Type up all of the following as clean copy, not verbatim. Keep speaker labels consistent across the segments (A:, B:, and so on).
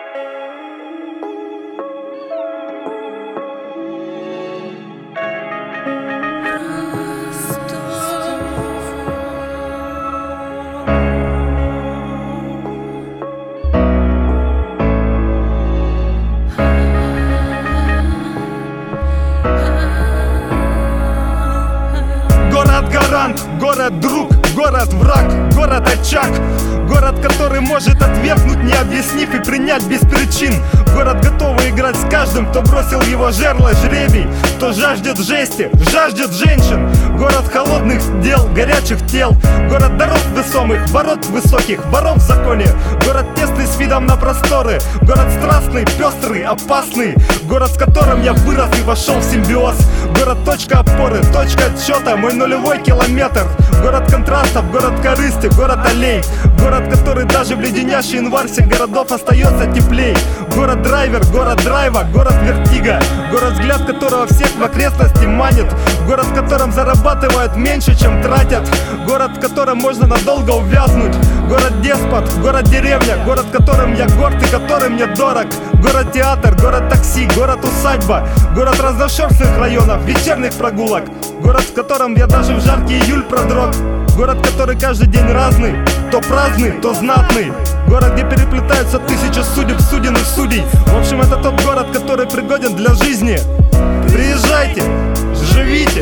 A: Город-гарант, город-друг, город-враг, город-очаг. Город, который может отвергнуть, не объяснив, и принять без причин. Город, готовый играть с каждым, кто бросил его жерло жребий, кто жаждет жести, жаждет женщин. Город холодных дел, горячих тел. Город дорог весомых, ворот высоких, воров в законе. Город тесный с видом на просторы. Город страстный, пестрый, опасный. Город, с которым я вырос и вошел в симбиоз. Город точка опоры, точка отсчета, мой нулевой километр. Город контрастов, город корысти, город аллей. Город, который даже в леденящий январь всех городов остается теплей. Город драйвер, город драйва, город вертига. Город, взгляд которого всех в окрестности манит. Город, в котором зарабатывают меньше, чем тратят. Город, в котором можно надолго увязнуть. Город деспот, город деревня. Город, которым я горд и который мне дорог. Город театр, город такси, город усадьба. Город разношерстных районов, вечерних прогулок. Город, в котором я даже в жаркий июль продрог. Город, который каждый день разный, то праздный, то знатный. Город, где переплетаются тысячи судеб, суден и судей. В общем, это тот город, который пригоден для жизни. Приезжайте, живите.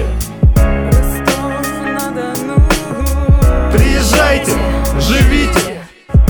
A: Приезжайте, живите.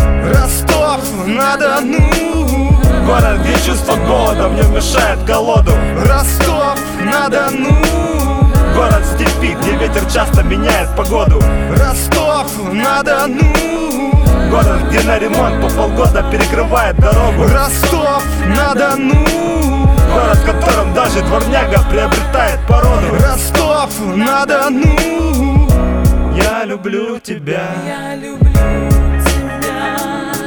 A: Ростов-на-Дону. Город, где чувство голода мне мешает колоду. Ростов-на-Дону. Город степи, где ветер часто меняет погоду. Ростов-на-Дону. Город, где на ремонт по полгода перекрывает дорогу. Ростов-на-Дону. Город, в котором даже дворняга приобретает породу. Ростов-на-Дону. Я люблю тебя.
B: Я люблю тебя.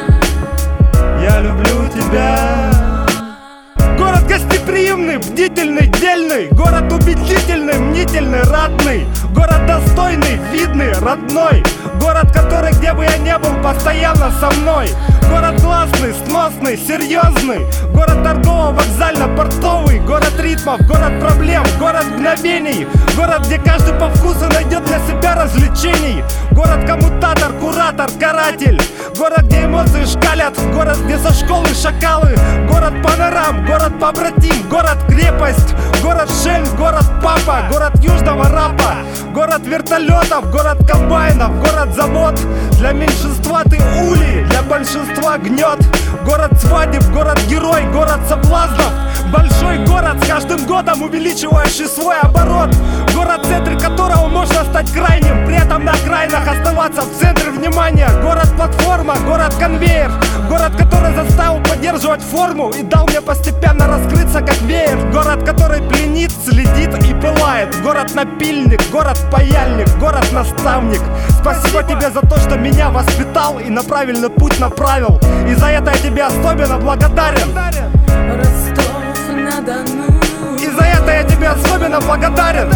A: Я люблю тебя. Город гостеприимный, бдительный, дельный. Город убедительный, мнительный, ратный. Город достойный, видный, родной. Город, который, где бы я ни был, постоянно со мной. Город классный, сносный, серьезный. Город торгово-вокзально-портовый. Город ритмов, город проблем, город мгновений. Город, где каждый по вкусу найдет для себя развлечений. Город коммутатор, куратор, каратель. Город, где эмоции шкалят. Город, где со школы шакалы. Город панорам, город побратим. Город крепость, город шельм, город папа. Город южного рапа. Город вертолетов, город комбайнов. Город завод, для меньшинства ты улей, для большинства гнет. Город свадеб, город герой, город соблазнов. Большой город, с каждым годом увеличивающий свой оборот. Город, в центре которого можно стать крайним, при этом на окраинах оставаться в центре внимания. Город-платформа, город-конвейер. Город, который заставил поддерживать форму и дал мне постепенно раскрыться как веер. Город, который пленит, следит и пылает. Город-напильник, город-паяльник, город-наставник. Спасибо тебе за то, что меня воспитал и на правильный путь направил. И за это я тебе особенно благодарен.
B: Ростов-на-Дону.
A: И за это я тебе особенно благодарен.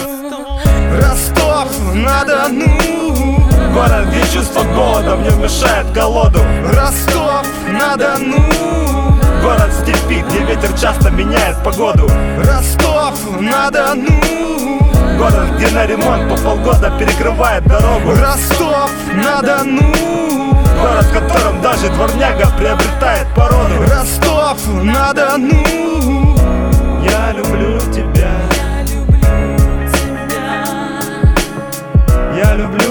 A: Ростов-на-Дону. Город, где чувство голода мне мешает колоду. Ростов-на-Дону. Город степи, где ветер часто меняет погоду. Ростов-на-Дону. Город, где на ремонт по полгода перекрывает дорогу. Ростов-на-Дону. Город, в котором даже дворняга приобретает породу. Ростов-на-Дону. Я люблю тебя.
B: Я люблю тебя.
A: Я люблю